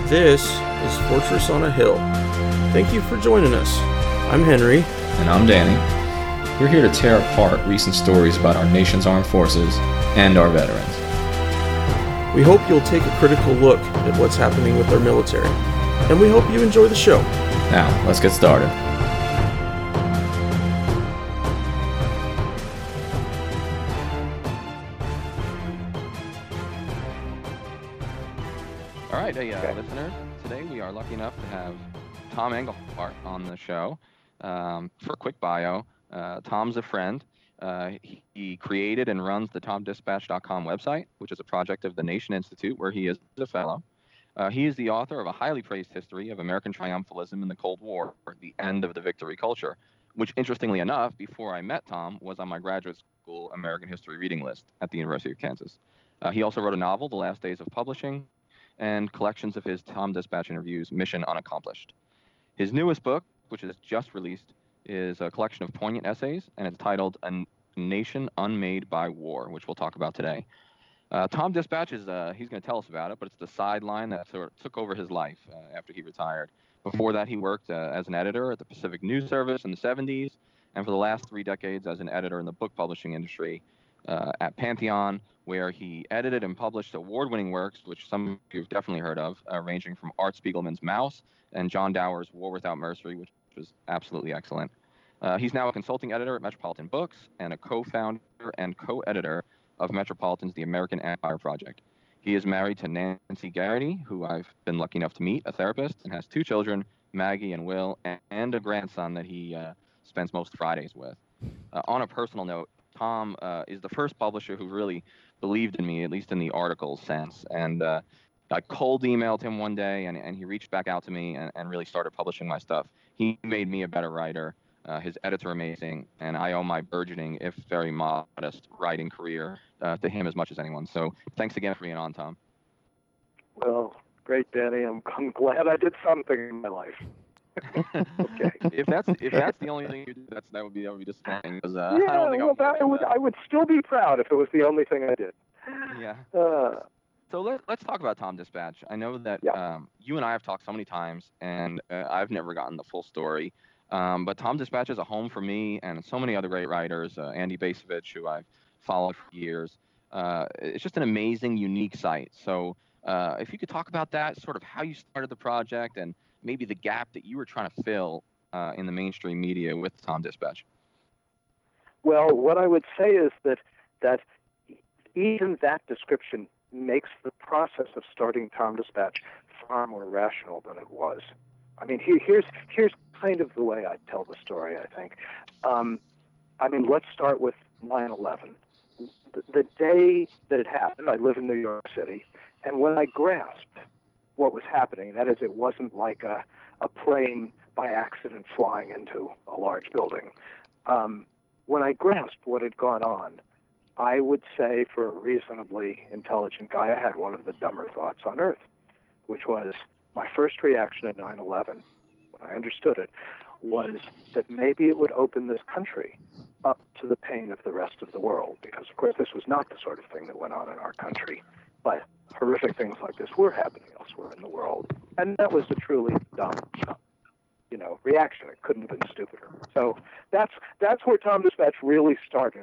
This is Fortress on a Hill. Thank you for joining us. I'm Henry. And I'm Danny. We're here to tear apart recent stories about our nation's armed forces and our veterans. We hope you'll take a critical look at what's happening with our military, and we hope you enjoy the show. Now, let's get started. All right, listeners, today we are lucky enough to have Tom Engelhart on the show. For a quick bio, Tom's a friend. He created and runs the TomDispatch.com website, which is a project of the Nation Institute, where he is a fellow. He is the author of a highly praised history of American triumphalism in the Cold War, the end of the victory culture, which, interestingly enough, before I met Tom, was on my graduate school American history reading list at the University of Kansas. He also wrote a novel, The Last Days of Publishing, and collections of his Tom Dispatch interviews, Mission Unaccomplished. His newest book, which is just released, is a collection of poignant essays, and it's titled A Nation Unmade by War, which we'll talk about today. Tom Dispatch is, he's going to tell us about it, but it's the sideline that sort of took over his life after he retired. Before that, he worked as an editor at the Pacific News Service in the 70s, and for the last 3 decades as an editor in the book publishing industry at Pantheon, where he edited and published award-winning works, which some of you have definitely heard of, ranging from Art Spiegelman's Maus and John Dower's War Without Mercy, which was absolutely excellent. He's now a consulting editor at Metropolitan Books and a co-founder and co-editor of Metropolitan's The American Empire Project. He is married to Nancy Garrity, who I've been lucky enough to meet, a therapist, and has 2 children, Maggie and Will, and a grandson that he spends most Fridays with. On a personal note, Tom is the first publisher who really believed in me, at least in the article sense. And I cold emailed him one day, and he reached back out to me and really started publishing my stuff. He made me a better writer, his editor amazing, and I owe my burgeoning, if very modest, writing career to him as much as anyone. So thanks again for being on, Tom. Well, great, Danny. I'm glad I did something in my life. Okay. If that's the only thing you do, that would be disappointing. Because I don't think I would still be proud if it was the only thing I did. Yeah. So let's talk about Tom Dispatch. I know that you and I have talked so many times, and I've never gotten the full story. But Tom Dispatch is a home for me and so many other great writers. Andy Bacevich, who I've followed for years. It's just an amazing, unique site. So if you could talk about that, sort of how you started the project and maybe the gap that you were trying to fill in the mainstream media with Tom Dispatch. Well, what I would say is that even that description makes the process of starting Tom Dispatch far more rational than it was. I mean, here's kind of the way I tell the story, I think. Let's start with 9/11. The day that it happened, I live in New York City, and when I grasped what was happening, that is, it wasn't like a plane by accident flying into a large building. When I grasped what had gone on, I would say, for a reasonably intelligent guy, I had one of the dumber thoughts on earth, which was my first reaction at 9/11, when I understood it, was that maybe it would open this country up to the pain of the rest of the world, because, of course, this was not the sort of thing that went on in our country, but horrific things like this were happening elsewhere in the world. And that was a truly dumb, reaction. It couldn't have been stupider. So that's where Tom Dispatch really started.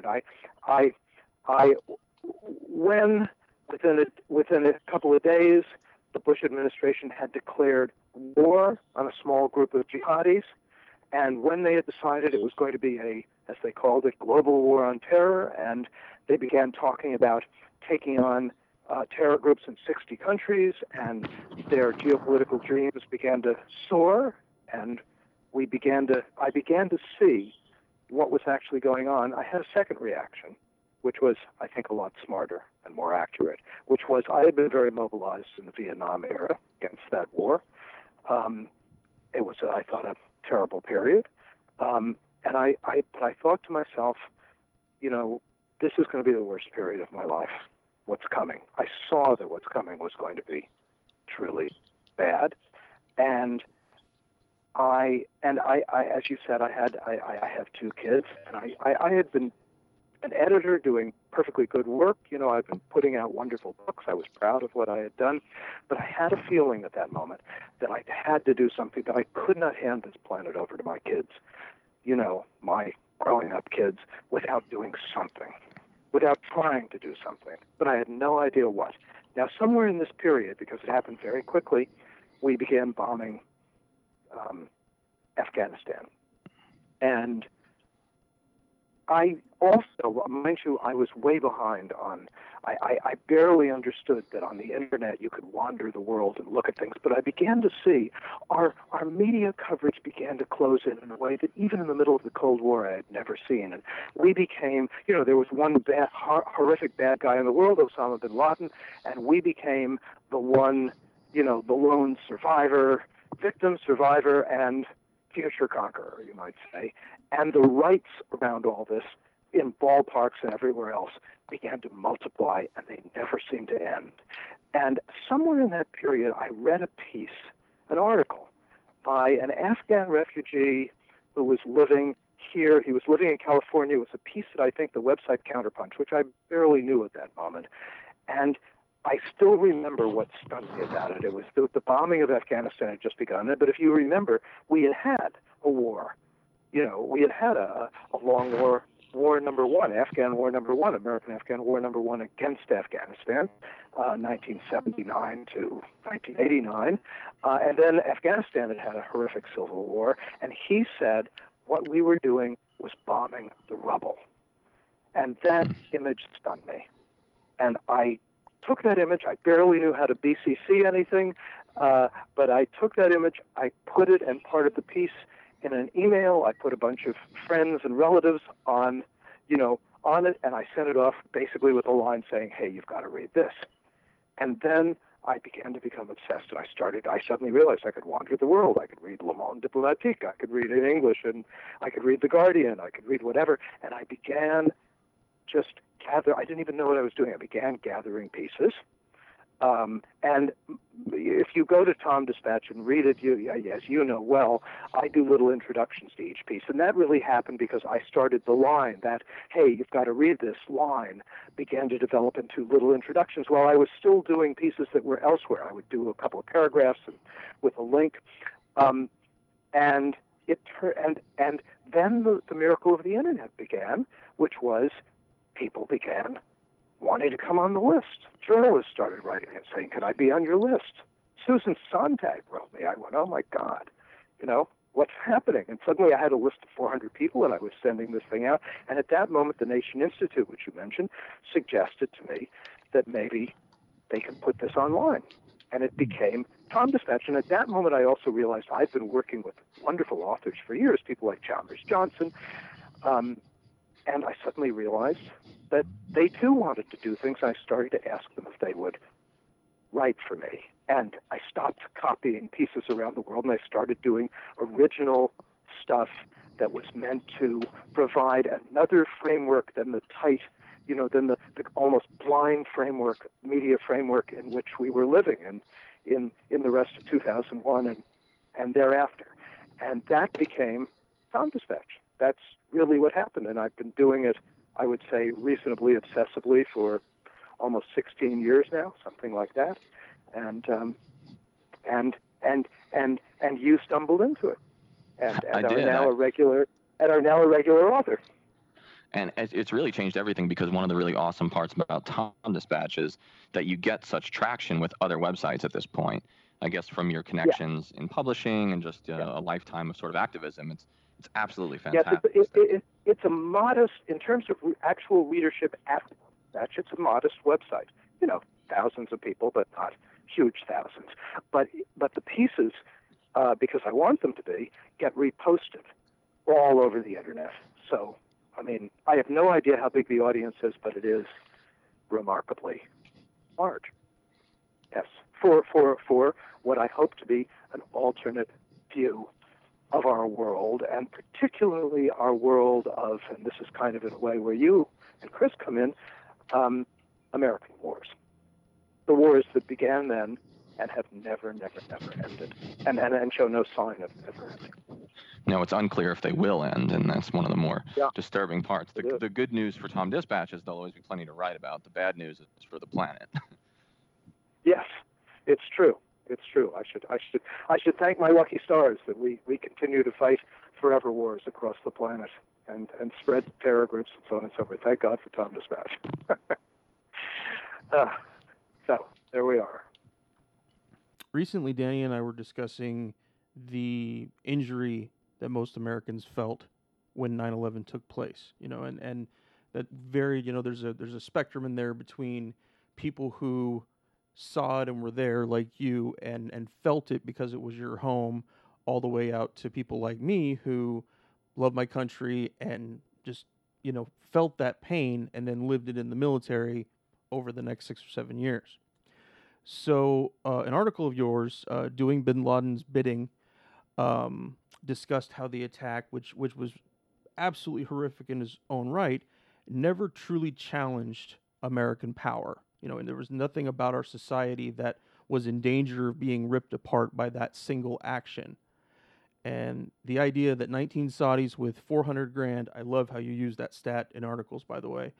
When within a couple of days, the Bush administration had declared war on a small group of jihadis, and when they had decided it was going to be as they called it, global war on terror, and they began talking about taking on terror groups in 60 countries, and their geopolitical dreams began to soar, and I began to see what was actually going on. I had a second reaction, which was, I think, a lot smarter and more accurate, which was I had been very mobilized in the Vietnam era against that war. It was, I thought, a terrible period. But I thought to myself, this is going to be the worst period of my life. What's coming? I saw that what's coming was going to be truly bad. And I, as you said, I have 2 kids, and I had been an editor doing perfectly good work. I've been putting out wonderful books. I was proud of what I had done. But I had a feeling at that moment that I had to do something, that I could not hand this planet over to my kids, my growing up kids, without doing something, without trying to do something. But I had no idea what. Now, somewhere in this period, because it happened very quickly, we began bombing Afghanistan. And I also, mind you, I was way behind on, I barely understood that on the internet you could wander the world and look at things, but I began to see our media coverage began to close in a way that even in the middle of the Cold War I had never seen. And we became, there was one horrific bad guy in the world, Osama bin Laden, and we became the one, the lone survivor, victim, survivor, and future conqueror, you might say. And the rights around all this in ballparks and everywhere else began to multiply, and they never seemed to end. And somewhere in that period, I read a piece, an article, by an Afghan refugee who was living here. He was living in California. It was a piece that I think the website Counterpunch, which I barely knew at that moment. And I still remember what stunned me about it. It was the bombing of Afghanistan had just begun. But if you remember, we had a war. We had a long war number one, Afghan War number one, American-Afghan War number one against Afghanistan, 1979 to 1989. And then Afghanistan had a horrific civil war. And he said what we were doing was bombing the rubble. And that image stunned me. And I took that image. I barely knew how to BCC anything, but I took that image, I put it and part of the piece in an email. I put a bunch of friends and relatives on it, and I sent it off basically with a line saying, hey, you've got to read this. And then I began to become obsessed, and I suddenly realized I could wander the world. I could read Le Monde Diplomatique, I could read it in English, and I could read The Guardian, I could read whatever, and I began just I didn't even know what I was doing. I began gathering pieces. And if you go to Tom Dispatch and read it, as you know well, I do little introductions to each piece. And that really happened because I started the line that, hey, you've got to read this line, began to develop into little introductions while I was still doing pieces that were elsewhere. I would do a couple of paragraphs with a link. And then the miracle of the internet began, which was people began wanting to come on the list. Journalists started writing and saying, can I be on your list? Susan Sontag wrote me. I went, oh, my God, what's happening? And suddenly I had a list of 400 people, and I was sending this thing out. And at that moment, the Nation Institute, which you mentioned, suggested to me that maybe they could put this online. And it became Tom Dispatch. And at that moment, I also realized I've been working with wonderful authors for years, people like Chalmers Johnson, and I suddenly realized that they too wanted to do things. I started to ask them if they would write for me. And I stopped copying pieces around the world, and I started doing original stuff that was meant to provide another framework than the tight, than the almost blind framework, media framework in which we were living in the rest of 2001 and thereafter. And that became Tom Dispatch. That's really what happened, and I've been doing it, I would say, reasonably obsessively for almost 16 years now, something like that. And you stumbled into it, and are now a regular author. And it's really changed everything, because one of the really awesome parts about Tom Dispatch is that you get such traction with other websites at this point. I guess from your connections in publishing and just a lifetime of sort of activism, it's absolutely fantastic. Yes, it's a modest, in terms of actual readership at Dispatch, it's a modest website. Thousands of people, but not huge thousands. But the pieces, because I want them to be, get reposted all over the internet. So, I have no idea how big the audience is, but it is remarkably large. Yes, for what I hope to be an alternate view of our world, and particularly our world of, and this is kind of in a way where you and Chris come in, American wars. The wars that began then and have never ended, and show no sign of ever ending. No, it's unclear if they will end, and that's one of the more Yeah, disturbing parts. it is. The good news for Tom Dispatch is there'll always be plenty to write about. The bad news is for the planet. Yes, it's true. It's true. I should thank my lucky stars that we continue to fight forever wars across the planet and spread terror groups and so on and so forth. Thank God for Tom Dispatch. So there we are. Recently, Danny and I were discussing the injury that most Americans felt when 9/11 took place. And that varied. There's a spectrum in there between people who saw it and were there, like you, and felt it because it was your home, all the way out to people like me who love my country and just felt that pain and then lived it in the military over the next 6 or 7 years. So, an article of yours, doing Bin Laden's bidding, discussed how the attack, which was absolutely horrific in its own right, never truly challenged American power. And there was nothing about our society that was in danger of being ripped apart by that single action. And the idea that 19 Saudis with 400 grand, I love how you use that stat in articles, by the way,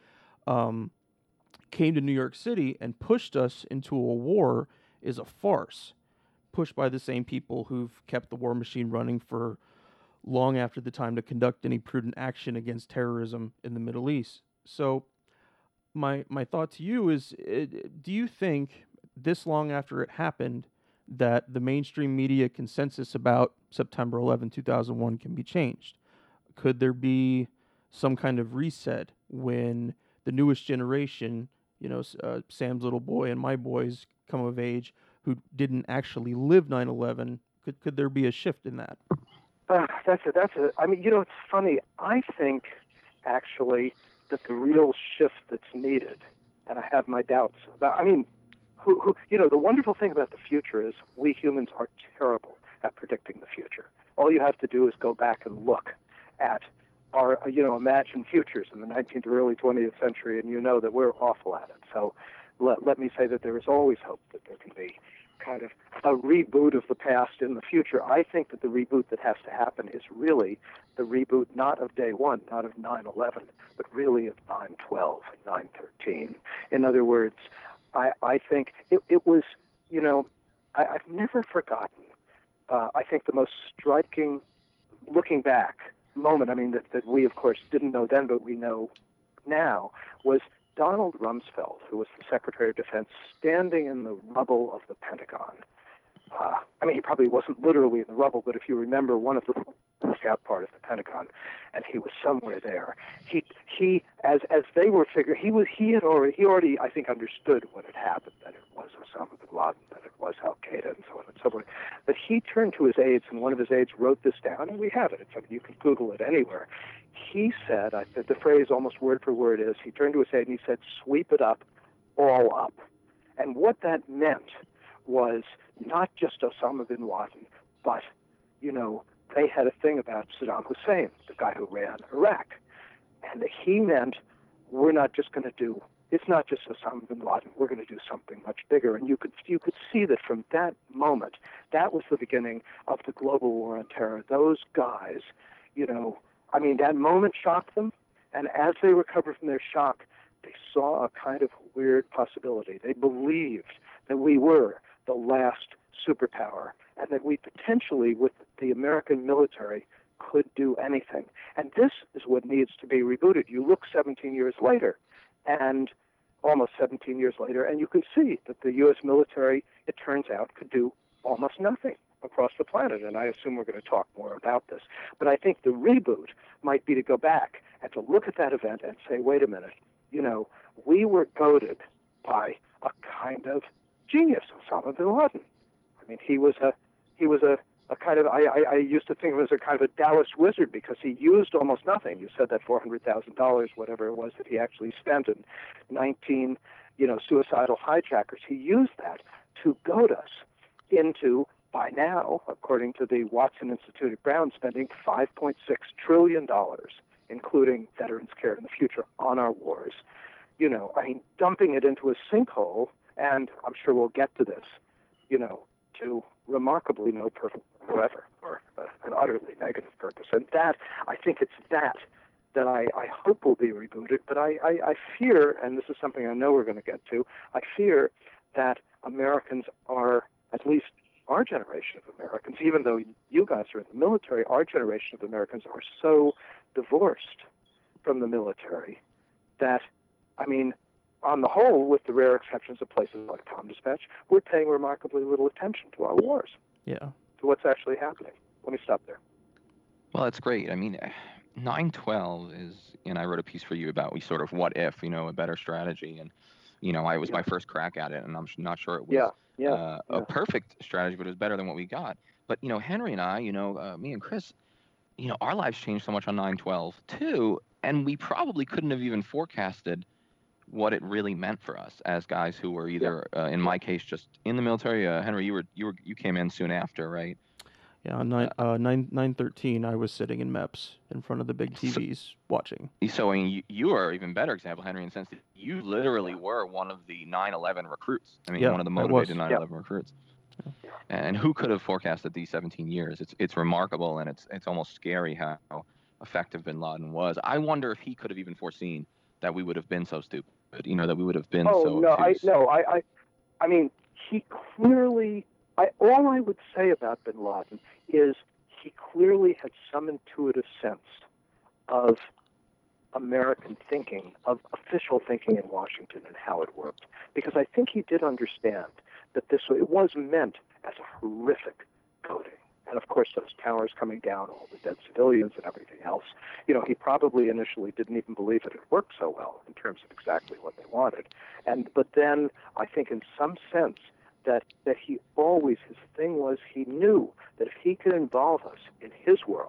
came to New York City and pushed us into a war is a farce, pushed by the same people who've kept the war machine running for long after the time to conduct any prudent action against terrorism in the Middle East. So my thought to you is, do you think this long after it happened that the mainstream media consensus about September 11, 2001 can be changed? Could there be some kind of reset when the newest generation, Sam's little boy and my boys come of age who didn't actually live 9/11? Could there be a shift in that? I mean, it's funny. I think actually that the real shift that's needed, and I have my doubts about, the wonderful thing about the future is we humans are terrible at predicting the future. All you have to do is go back and look at our, imagined futures in the 19th or early 20th century, and you know that we're awful at it. So let me say that there is always hope that there can be kind of a reboot of the past in the future. I think that the reboot that has to happen is really the reboot not of day one, not of 9/11, but really of 9/12, 9/13. In other words, I think it was, I've never forgotten, I think the most striking, looking back, moment, that we, of course, didn't know then, but we know now, was Donald Rumsfeld, who was the Secretary of Defense, standing in the rubble of the Pentagon. He probably wasn't literally in the rubble, but if you remember, one of the scout part of the Pentagon, and he was somewhere there. He as they were figuring, he already I think understood what had happened, that it was Osama bin Laden, that it was Al Qaeda, and so on and so forth. But he turned to his aides, and one of his aides wrote this down, and we have it. You can Google it anywhere. He said, the phrase almost word for word is, he turned to his aide and he said, "Sweep it up, all up." And what that meant was not just Osama bin Laden, but, they had a thing about Saddam Hussein, the guy who ran Iraq. And he meant, we're not just going to do, it's not just Osama bin Laden, we're going to do something much bigger. And you could see that from that moment, that was the beginning of the global war on terror. Those guys, that moment shocked them. And as they recovered from their shock, they saw a kind of weird possibility. They believed that we were the last superpower, and that we potentially, with the American military, could do anything. And this is what needs to be rebooted. You look 17 years later, and almost 17 years later, and you can see that the U.S. military, it turns out, could do almost nothing across the planet. And I assume we're going to talk more about this. But I think the reboot might be to go back and to look at that event and say, wait a minute, we were goaded by a kind of genius, Osama bin Laden. He was a kind of, I used to think of him as a kind of a Taoist wizard, because he used almost nothing. You said that $400,000, whatever it was, that he actually spent in 19, suicidal hijackers. He used that to goad us into, by now, according to the Watson Institute at Brown, spending $5.6 trillion, including Veterans Care in the future, on our wars. Dumping it into a sinkhole, and I'm sure we'll get to this, to remarkably no whoever, or an utterly negative purpose. And that, I think it's that I hope will be rebooted. But I fear, and this is something I know we're going to get to, I fear that Americans are, at least our generation of Americans, even though you guys are in the military, our generation of Americans are so divorced from the military that, I mean, on the whole, with the rare exceptions of places like Tom Dispatch, we're paying remarkably little attention to our wars, Yeah. to what's actually happening. Let me stop there. Well, that's great. I mean, 9/12 is, and I wrote a piece for you about sort of what if, a better strategy. And, it was my first crack at it, and I'm not sure it was a perfect strategy, but it was better than what we got. But, Henry and I, me and Chris, our lives changed so much on 9/12 too, and we probably couldn't have even forecasted what it really meant for us as guys who were either, in my case, just in the military. Henry, you came in soon after, right? Yeah, on 9/13, I was sitting in MEPS in front of the big TVs watching. So, I mean, you are an even better example, Henry, in the sense that you literally were one of the 9/11 recruits. I mean, one of the motivated 9/11 recruits. Yeah. And who could have forecasted these 17 years? It's remarkable, and it's almost scary how effective bin Laden was. I wonder if he could have even foreseen that we would have been so stupid, that we would have been so obtuse. I mean, he clearly, all I would say about bin Laden is he clearly had some intuitive sense of American thinking, of official thinking in Washington and how it worked. Because I think he did understand that it was meant as a horrific goading. And of course, those towers coming down, all the dead civilians and everything else. He probably initially didn't even believe that it worked so well in terms of exactly what they wanted. But then I think in some sense that he always, his thing was he knew that if he could involve us in his world,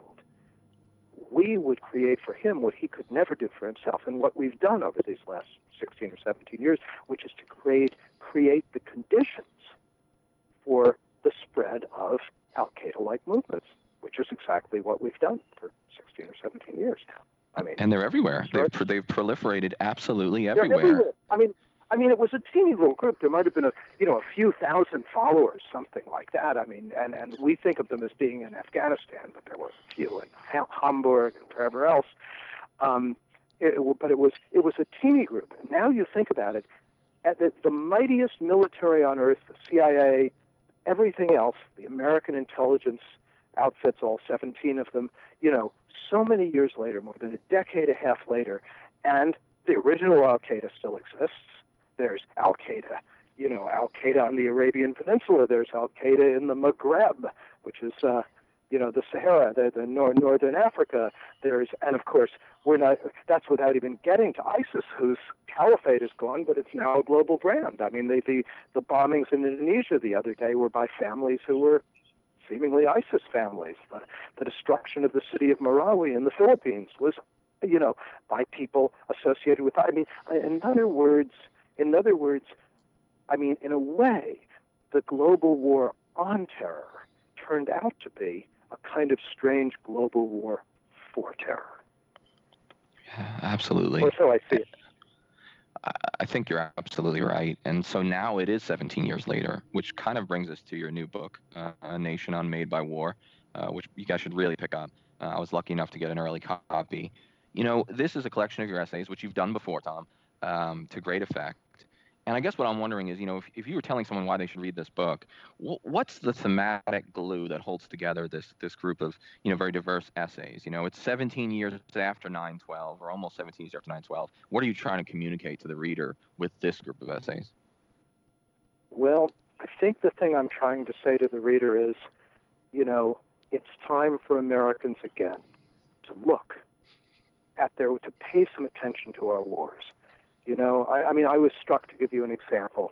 we would create for him what he could never do for himself, and what we've done over these last 16 or 17 years, which is to create the conditions for the spread of Al-Qaeda-like movements, which is exactly what we've done for 16 or 17 years now. I mean, and they're everywhere. They've proliferated absolutely everywhere. I mean, it was a teeny little group. There might have been a few thousand followers, something like that. I mean, and we think of them as being in Afghanistan, but there were a few in Hamburg and wherever else. But it was a teeny group. And now you think about it, at the mightiest military on earth, the CIA, everything else, the American intelligence outfits, all 17 of them, so many years later, more than a decade and a half later, and the original Al-Qaeda still exists. There's Al-Qaeda, Al-Qaeda on the Arabian Peninsula. There's Al-Qaeda in the Maghreb, which is, the Sahara, the northern Africa. And of course, that's without even getting to ISIS, whose caliphate is gone, but it's now a global brand. I mean, the bombings in Indonesia the other day were by families who were seemingly ISIS families. The destruction of the city of Marawi in the Philippines was, by people associated with, I mean, in other words, I mean, in a way, the global war on terror turned out to be a kind of strange global war for terror. Yeah, absolutely. Or so I see it. I think you're absolutely right. And so now it is 17 years later, which kind of brings us to your new book, A Nation Unmade by War, which you guys should really pick up. I was lucky enough to get an early copy. This is a collection of your essays, which you've done before, Tom, to great effect. And I guess what I'm wondering is, if you were telling someone why they should read this book, what's the thematic glue that holds together this group of, very diverse essays? It's 17 years after 9/12, or almost 17 years after 9/12. What are you trying to communicate to the reader with this group of essays? Well, I think the thing I'm trying to say to the reader is, it's time for Americans again to look at to pay some attention to our wars. I mean, I was struck, to give you an example,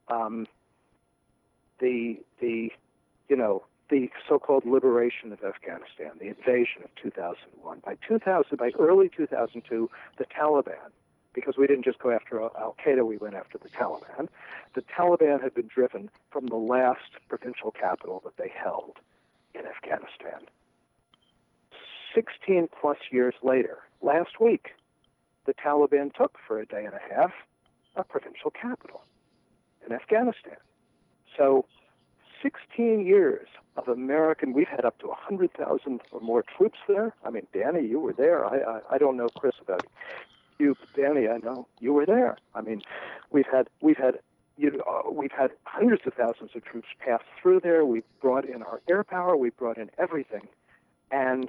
the so-called liberation of Afghanistan, the invasion of 2001. By early 2002, the Taliban, because we didn't just go after Al-Qaeda, we went after the Taliban. The Taliban had been driven from the last provincial capital that they held in Afghanistan. 16 plus years later, last week, the Taliban took for a day and a half a provincial capital in Afghanistan. So 16 years of American, we've had up to 100,000 or more troops there. I mean, Danny, you were there. I don't know, Chris, about you, but Danny, I know you were there. I mean, we've had hundreds of thousands of troops pass through there. We've brought in our air power. We've brought in everything, and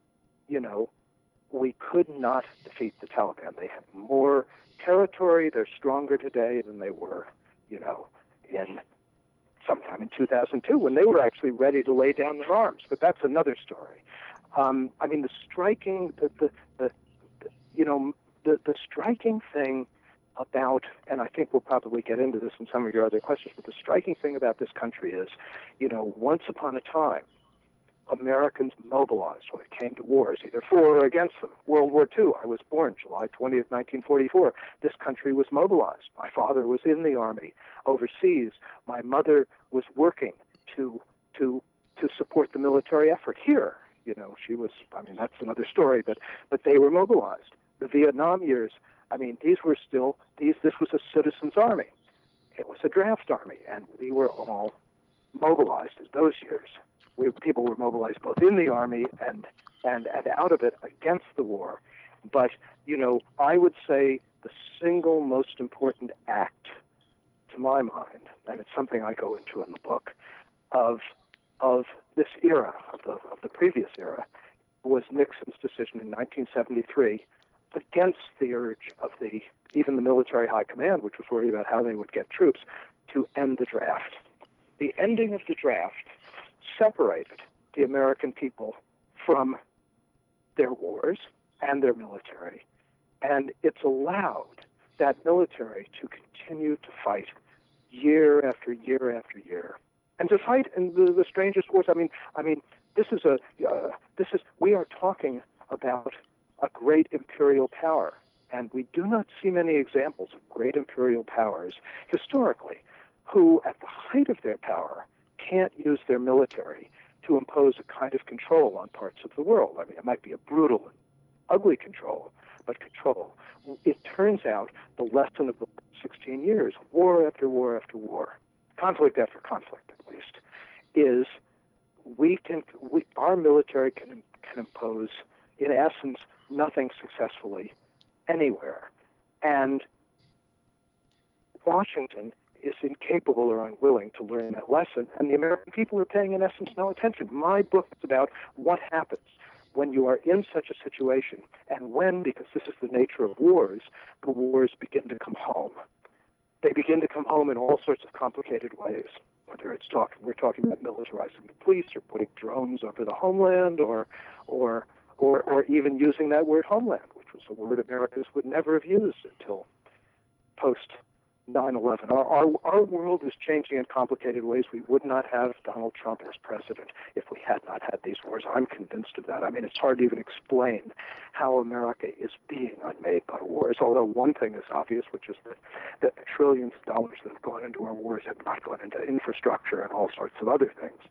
we could not defeat the Taliban. They have more territory. They're stronger today than they were, in sometime in 2002 when they were actually ready to lay down their arms. But that's another story. The striking, the striking thing about, and I think we'll probably get into this in some of your other questions, but the striking thing about this country is, once upon a time, Americans mobilized when it came to wars, either for or against them. World War II, I was born July 20th, 1944. This country was mobilized. My father was in the Army overseas. My mother was working to support the military effort here. She was, that's another story, but they were mobilized. The Vietnam years, this was a citizens' army. It was a draft army, and we were all mobilized in those years. People were mobilized both in the army and out of it against the war. But, I would say the single most important act, to my mind, and it's something I go into in the book, of this era, of the previous era, was Nixon's decision in 1973 against the urge of even the military high command, which was worried about how they would get troops, to end the draft. The ending of the draft separated the American people from their wars and their military, and it's allowed that military to continue to fight year after year after year, and to fight in the strangest wars. We are talking about a great imperial power, and we do not see many examples of great imperial powers historically who, at the height of their power, can't use their military to impose a kind of control on parts of the world. It might be a brutal and ugly control, but control. It turns out the lesson of the 16 years, war after war after war, conflict after conflict at least, is our military can impose, in essence, nothing successfully anywhere. And Washington is incapable or unwilling to learn that lesson, and the American people are paying, in essence, no attention. My book is about what happens when you are in such a situation, and when, because this is the nature of wars, the wars begin to come home. They begin to come home in all sorts of complicated ways, whether we're talking about militarizing the police or putting drones over the homeland, or even using that word homeland, which was a word Americans would never have used until post 9/11. Our world is changing in complicated ways. We would not have Donald Trump as president if we had not had these wars. I'm convinced of that. It's hard to even explain how America is being unmade by wars, although one thing is obvious, which is that the trillions of dollars that have gone into our wars have not gone into infrastructure and all sorts of other things.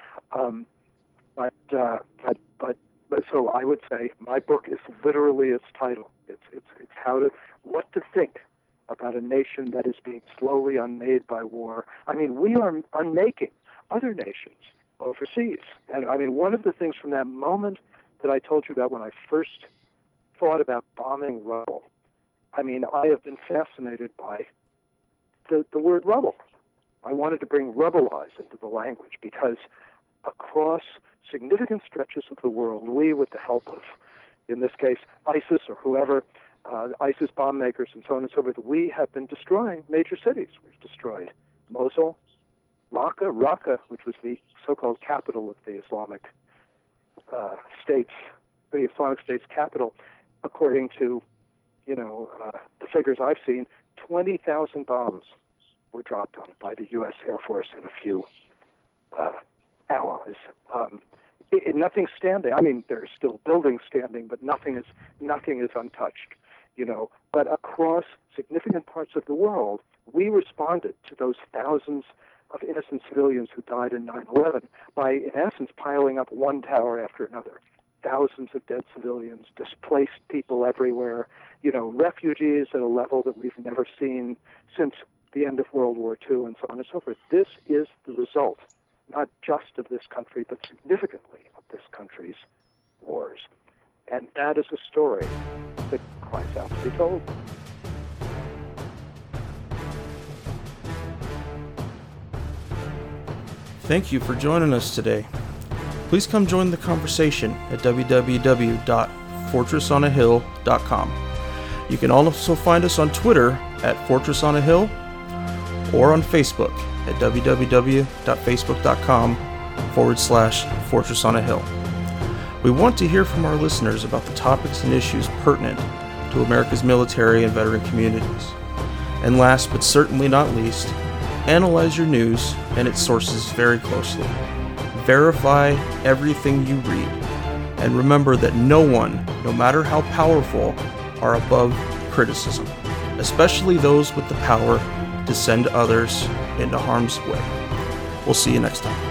So I would say my book is literally its title. It's what to think about a nation that is being slowly unmade by war. We are unmaking other nations overseas. And one of the things from that moment that I told you about when I first thought about bombing rubble, I have been fascinated by the word rubble. I wanted to bring rubbleize into the language because across significant stretches of the world, we, with the help of, in this case, ISIS or whoever, ISIS bomb makers and so on and so forth, we have been destroying major cities. We've destroyed Mosul, Raqqa, which was the so-called capital of the Islamic States, the Islamic State's capital. According to, the figures I've seen, 20,000 bombs were dropped on it by the U.S. Air Force and a few allies. Nothing's standing. There are still buildings standing, but nothing is untouched. But across significant parts of the world, we responded to those thousands of innocent civilians who died in 9/11 by, in essence, piling up one tower after another. Thousands of dead civilians, displaced people everywhere, refugees at a level that we've never seen since the end of World War II, and so on and so forth. This is the result not just of this country, but significantly of this country's wars. And that is a story that cries out to be told. Thank you for joining us today. Please come join the conversation at www.fortressonahill.com. You can also find us on Twitter at Fortress on a Hill or on Facebook at www.facebook.com/Fortress on a Hill. We want to hear from our listeners about the topics and issues pertinent to America's military and veteran communities. And last but certainly not least, analyze your news and its sources very closely. Verify everything you read. And remember that no one, no matter how powerful, are above criticism, especially those with the power to send others into harm's way. We'll see you next time.